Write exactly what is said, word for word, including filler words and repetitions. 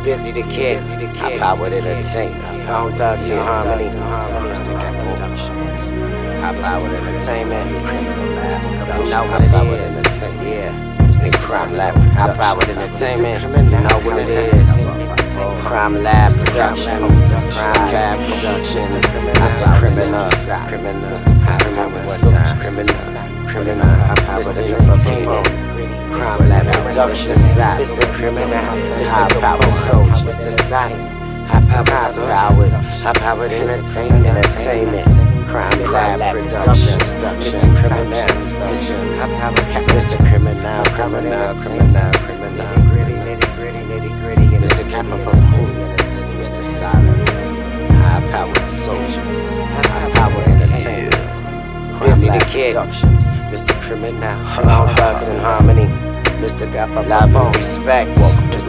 Busy the Kid, high powered entertainment, Bone Thugs and Harmony, Mister High powered entertainment, you know what it is, yeah. It's Crime Lab, high powered entertainment, you know what it is. Crime Lab Productions, Crime Lab Productions, Mister Criminal, Criminal, I remember one time, Criminal, Criminal, Mister Entertainment, Crime Lab Productions, Mister Criminal, Mister Power Soldier, Mister Sonic, High Powered, High Powered Entertainment, Entertainment, Crime Lab Productions, Mister Criminal, Mister High Powered, Mister Criminal, Criminal, Criminal, Criminal, Gritty, Nitty Gritty, Nitty Gritty, Mister Capital, Mister Silent, High Powered Soldier, High Powered Entertainment, Crime Lab Productions, Mister Criminal, Bone Thugs and Harmony, Mister Got Love and Respect, welcome to